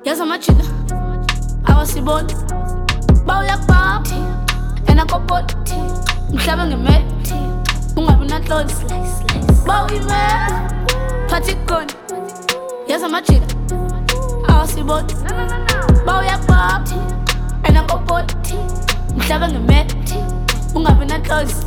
Yes, I'm a chiller. I was a ball. Bow yak bow. And I got bought. I'm shoving a mate. I'm not close. Bowie man. Party gun. Yes, I'm a chiller. I was a ball. Bow yak bow. And I got bought. I'm shoving a mate. I'm not close.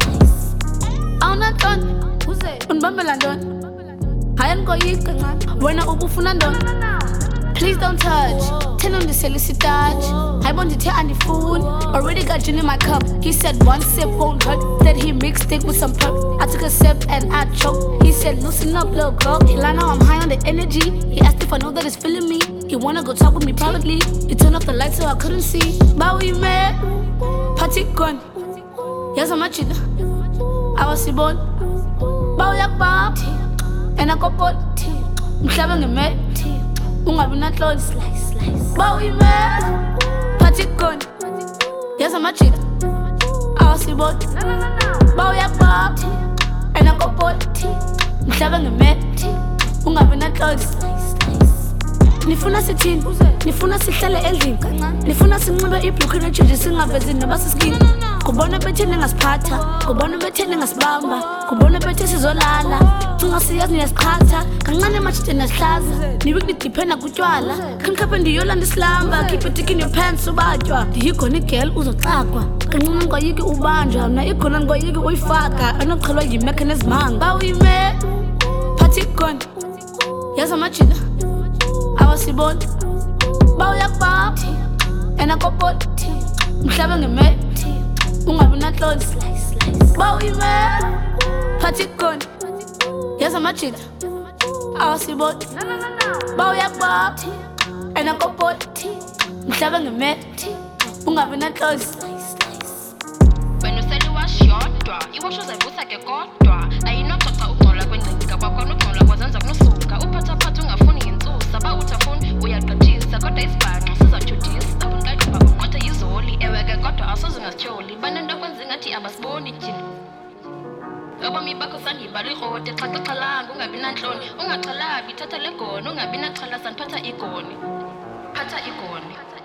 I'm not done. Who's it? On Bumble and done. I ain't got you. When I open for please don't touch. Tell him to solicit touch. I want to tell on the phone. Already got gin in my cup. He said one sip won't hurt. Then he mixed it with some pep. I took a sip and I choked. He said loosen up, little girl. I know I'm high on the energy. He asked if I know that it's feeling me. He wanna go talk with me privately. He turned off the lights so I couldn't see. Bowie man, party gun. Yes, I'm a chiller. I was a ball. Bow yak bow. And I got bought. I'm shoving a mate. I'm not close. Bowie man, party gun. Yes, I'm a chiller. I was a ball. Bow yak bow. And I got bought. I'm shoving a mate. I'm not close. Nifuna sithini, nifuna sihlale endlini, nifuna sinxibe ibhlukhi nejezi singavezi nabasiskin. Kubona bethene ngasiphatha, kubona bethene ngasibamba, kubona bethe sizolala. Cinga siyazi niyasiqhatha, kancane manje nasihlaza. Niwe kunidiphena kutywala, kanikhaphe ndiyolanda isilamba. Keep it dick in your pants ubatywa. Ndiyikhona igirl uzoxakwa, kancane ngoyiki ubanjwa. Mna ikhona ngoyiki uyifaka, anoqhelwa yimechanism. Bowie man, party gun. Yes, I'm a chiller. I was a ball. Bow yak bow. And I got bought. I'm shoving a mate. I'm not close. Bowie man, party gun. Yes, I'm a chiller. I was a ball. Bow yak bow. And I got bought. I'm shoving a mate. I'm not close. When you said you was short, you was just a booth like a god. I know Tata Utola when you got back on the phone, was on the Musuka, Upata Patunga funny in two, Sabauta phone, we had got cheese, I got a spark, Susan to tease, I won't like what I use only, ever got to us as a choli, but then the ones in a tea, I was born in chin. Over me back of Sunny, Bariho, the Tatala, Ungabinatlon, Ungatala, Bitataleco, Ungabinatalas and Pata Icon.